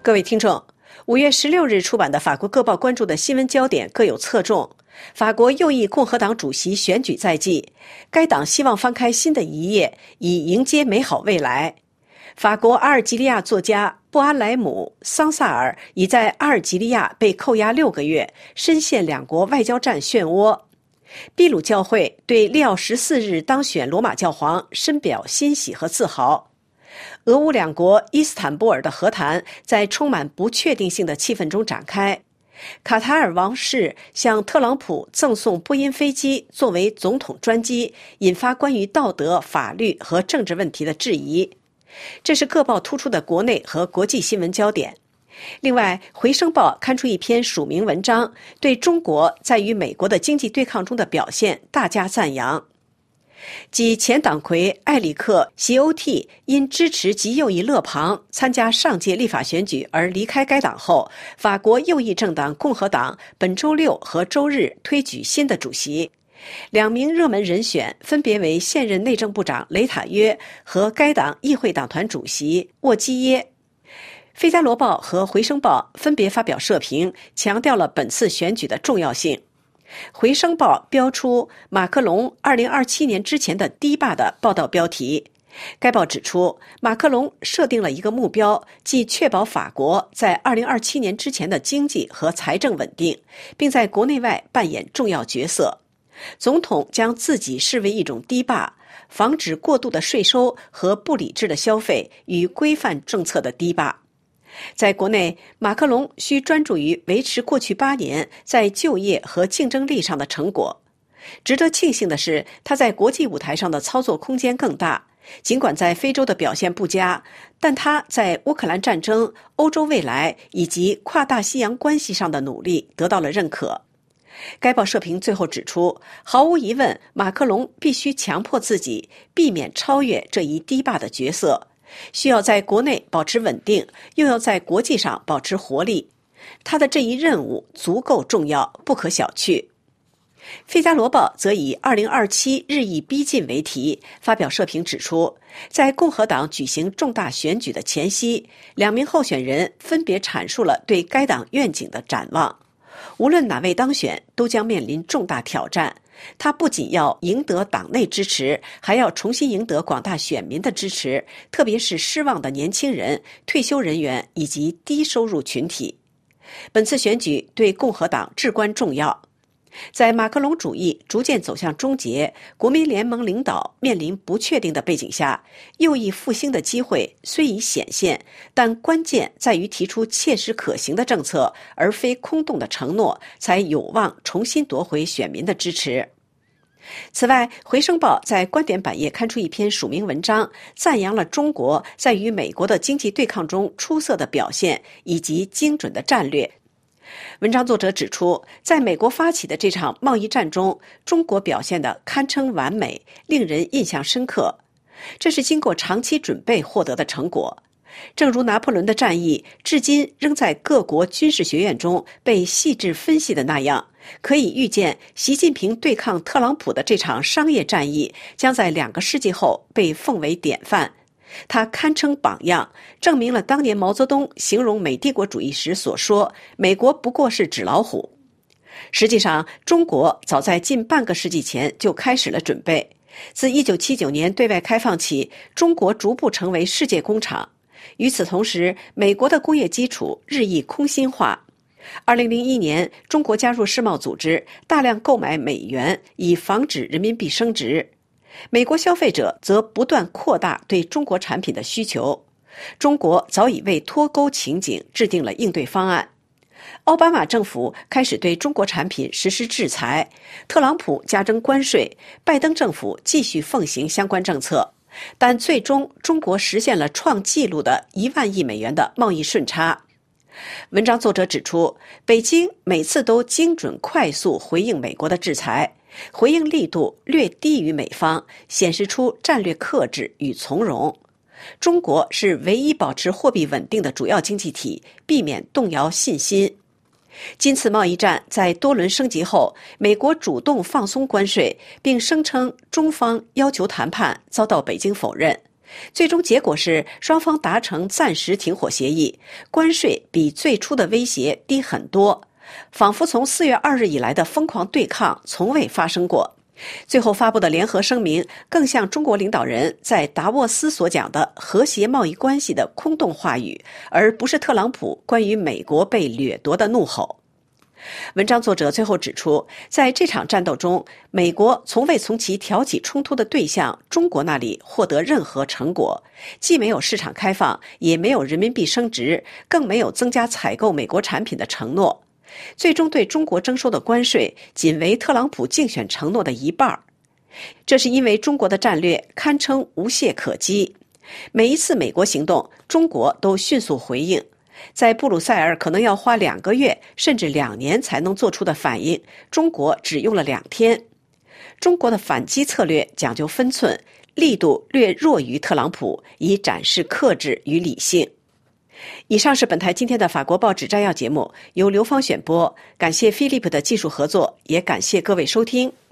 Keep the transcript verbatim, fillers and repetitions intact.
各位听众，五月十六日出版的法国各报关注的新闻焦点各有侧重。法国右翼共和党主席选举在即，该党希望翻开新的一页，以迎接美好未来。法国阿尔及利亚作家布阿莱姆·桑萨尔已在阿尔及利亚被扣押六个月，深陷两国外交战漩涡。秘鲁教会对利奥十四日当选罗马教皇深表欣喜和自豪。俄乌两国伊斯坦布尔的和谈在充满不确定性的气氛中展开。卡塔尔王室向特朗普赠送波音飞机作为总统专机，引发关于道德、法律和政治问题的质疑。这是各报突出的国内和国际新闻焦点。另外，《回声报》刊出一篇署名文章，对中国在与美国的经济对抗中的表现大加赞扬。继前党魁埃里克·席欧蒂因支持极右翼勒庞参加上届立法选举而离开该党后，法国右翼政党共和党本周六和周日推举新的主席。两名热门人选分别为现任内政部长雷塔约和该党议会党团主席沃基耶。《费加罗报》和《回声报》分别发表社评，强调了本次选举的重要性。回声报标出马克龙二零二七年之前的堤坝的报道标题。该报指出，马克龙设定了一个目标，即确保法国在二零二七年之前的经济和财政稳定，并在国内外扮演重要角色。总统将自己视为一种堤坝，防止过度的税收和不理智的消费与规范政策的堤坝。在国内，马克龙需专注于维持过去八年在就业和竞争力上的成果。值得庆幸的是，他在国际舞台上的操作空间更大。尽管在非洲的表现不佳，但他在乌克兰战争、欧洲未来以及跨大西洋关系上的努力得到了认可。该报社评最后指出，毫无疑问，马克龙必须强迫自己避免超越这一堤坝的角色。需要在国内保持稳定，又要在国际上保持活力。他的这一任务足够重要，不可小觑。《费加罗报》则以二零二七日益逼近为题，发表社评指出，在共和党举行重大选举的前夕，两名候选人分别阐述了对该党愿景的展望。无论哪位当选，都将面临重大挑战。他不仅要赢得党内支持，还要重新赢得广大选民的支持，特别是失望的年轻人、退休人员以及低收入群体。本次选举对共和党至关重要。在马克龙主义逐渐走向终结，国民联盟领导面临不确定的背景下，右翼复兴的机会虽已显现，但关键在于提出切实可行的政策，而非空洞的承诺，才有望重新夺回选民的支持。此外，《回声报》在观点版页刊出一篇署名文章，赞扬了中国在与美国的经济对抗中出色的表现以及精准的战略。文章作者指出，在美国发起的这场贸易战中，中国表现得堪称完美，令人印象深刻。这是经过长期准备获得的成果。正如拿破仑的战役至今仍在各国军事学院中被细致分析的那样，可以预见，习近平对抗特朗普的这场商业战役将在两个世纪后被奉为典范。它堪称榜样，证明了当年毛泽东形容美帝国主义时所说美国不过是纸老虎。实际上，中国早在近半个世纪前就开始了准备。自一九七九年对外开放起，中国逐步成为世界工厂。与此同时，美国的工业基础日益空心化。二零零一年，中国加入世贸组织，大量购买美元，以防止人民币升值。美国消费者则不断扩大对中国产品的需求。中国早已为脱钩情景制定了应对方案。奥巴马政府开始对中国产品实施制裁，特朗普加征关税，拜登政府继续奉行相关政策。但最终，中国实现了创纪录的一万亿美元的贸易顺差。文章作者指出，北京每次都精准快速回应美国的制裁，回应力度略低于美方，显示出战略克制与从容。中国是唯一保持货币稳定的主要经济体，避免动摇信心。今次贸易战在多轮升级后，美国主动放松关税，并声称中方要求谈判，遭到北京否认。 最终结果是双方达成暂时停火协议，关税比最初的威胁低很多，仿佛从四月二日以来的疯狂对抗从未发生过。最后发布的联合声明更像中国领导人在达沃斯所讲的和谐贸易关系的空洞话语，而不是特朗普关于美国被掠夺的怒吼。文章作者最后指出，在这场战斗中，美国从未从其挑起冲突的对象中国那里获得任何成果，既没有市场开放，也没有人民币升值，更没有增加采购美国产品的承诺。最终对中国征收的关税仅为特朗普竞选承诺的一半，这是因为中国的战略堪称无懈可击。每一次美国行动，中国都迅速回应。在布鲁塞尔可能要花两个月甚至两年才能做出的反应，中国只用了两天。中国的反击策略讲究分寸，力度略弱于特朗普，以展示克制与理性。以上是本台今天的法国报纸摘要节目，由刘芳选播，感谢 Philip 的技术合作，也感谢各位收听。